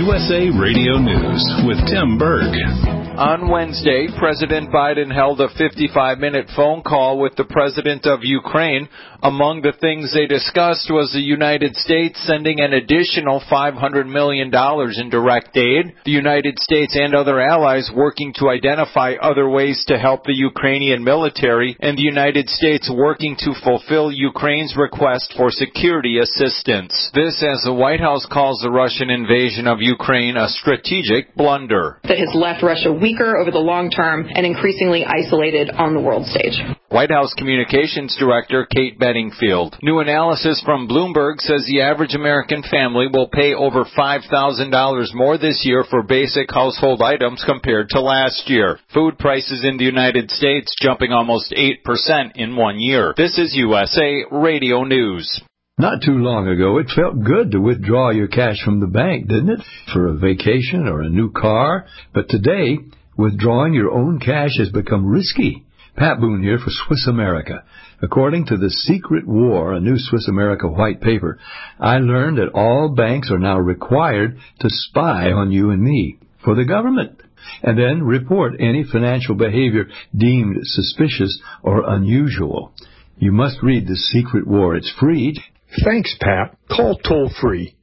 USA Radio News with Tim Berg. On Wednesday, President Biden held a 55-minute phone call with the president of Ukraine. Among the things they discussed was the United States sending an additional $500 million in direct aid, the United States and other allies working to identify other ways to help the Ukrainian military, and the United States working to fulfill Ukraine's request for security assistance. This as the White House calls the Russian invasion of Ukraine a strategic blunder that has left Russia weaker over the long term and increasingly isolated on the world stage. White House Communications Director Kate Bedingfield. New analysis from Bloomberg says the average American family will pay over $5,000 more this year for basic household items compared to last year. Food prices in the United States jumping almost 8% in 1 year. This is USA Radio News. Not too long ago, it felt good to withdraw your cash from the bank, didn't it? For a vacation or a new car. But today, withdrawing your own cash has become risky. Pat Boone here for Swiss America. According to The Secret War, a new Swiss America white paper, I learned that all banks are now required to spy on you and me for the government, and then report any financial behavior deemed suspicious or unusual. You must read The Secret War. It's free. Thanks, Pat. Call toll-free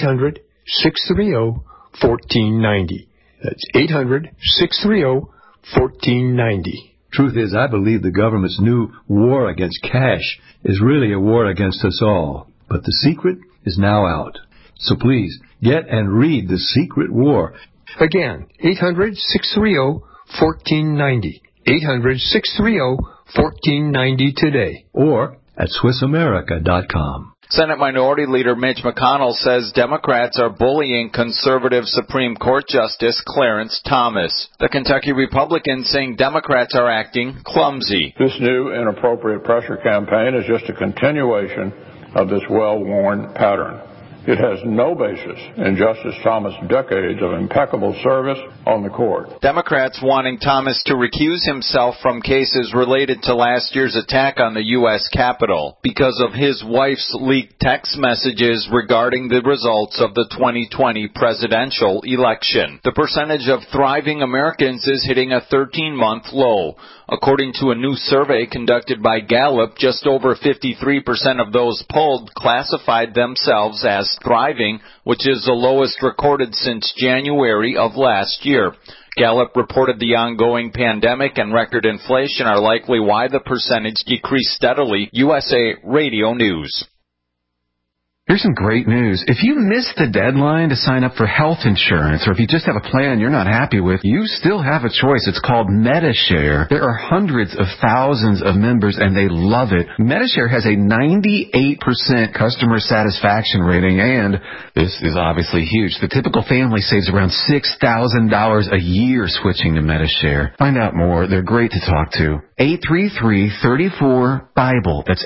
800-630-1490. That's 800-630-1490. Truth is, I believe the government's new war against cash is really a war against us all. But the secret is now out. So please, get and read The Secret War. Again, 800-630-1490. 800-630-1490 today. Or at SwissAmerica.com. Senate Minority Leader Mitch McConnell says Democrats are bullying conservative Supreme Court Justice Clarence Thomas. The Kentucky Republican saying Democrats are acting clumsy. This new inappropriate pressure campaign is just a continuation of this well-worn pattern. It has no basis in Justice Thomas' decades of impeccable service on the court. Democrats wanting Thomas to recuse himself from cases related to last year's attack on the U.S. Capitol because of his wife's leaked text messages regarding the results of the 2020 presidential election. The percentage of thriving Americans is hitting a 13-month low. According to a new survey conducted by Gallup, just over 53% of those polled classified themselves as thriving, which is the lowest recorded since January of last year. Gallup reported the ongoing pandemic and record inflation are likely why the percentage decreased steadily. USA Radio News. Here's some great news. If you missed the deadline to sign up for health insurance, or if you just have a plan you're not happy with, you still have a choice. It's called Medi-Share. There are hundreds of thousands of members, and they love it. Medi-Share has a 98% customer satisfaction rating, and this is obviously huge. The typical family saves around $6,000 a year switching to Medi-Share. Find out more. They're great to talk to. 833-34-BIBLE. That's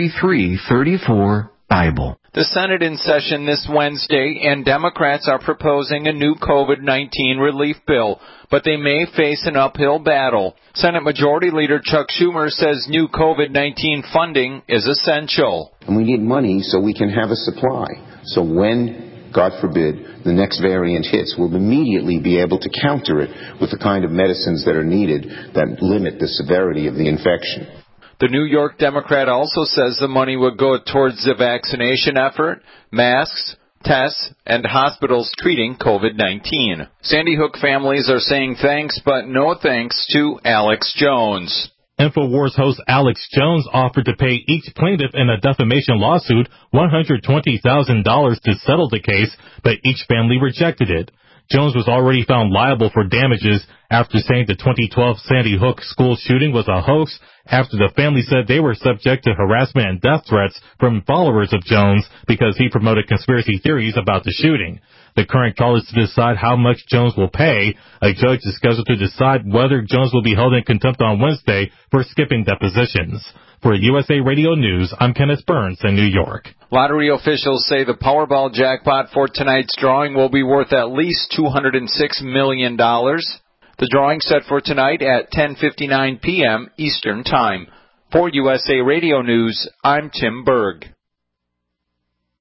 833-34-BIBLE. The Senate in session this Wednesday, and Democrats are proposing a new COVID-19 relief bill, but they may face an uphill battle. Senate Majority Leader Chuck Schumer says new COVID-19 funding is essential. And we need money so we can have a supply. So when, God forbid, the next variant hits, we'll immediately be able to counter it with the kind of medicines that are needed that limit the severity of the infection. The New York Democrat also says the money would go towards the vaccination effort, masks, tests, and hospitals treating COVID-19. Sandy Hook families are saying thanks, but no thanks to Alex Jones. InfoWars host Alex Jones offered to pay each plaintiff in a defamation lawsuit $120,000 to settle the case, but each family rejected it. Jones was already found liable for damages after saying the 2012 Sandy Hook school shooting was a hoax after the family said they were subject to harassment and death threats from followers of Jones because he promoted conspiracy theories about the shooting. The current trial is to decide how much Jones will pay. A judge is scheduled to decide whether Jones will be held in contempt on Wednesday for skipping depositions. For USA Radio News, I'm Kenneth Burns in New York. Lottery officials say the Powerball jackpot for tonight's drawing will be worth at least $206 million. The drawing set for tonight at 10:59 p.m. Eastern Time. For USA Radio News, I'm Tim Berg.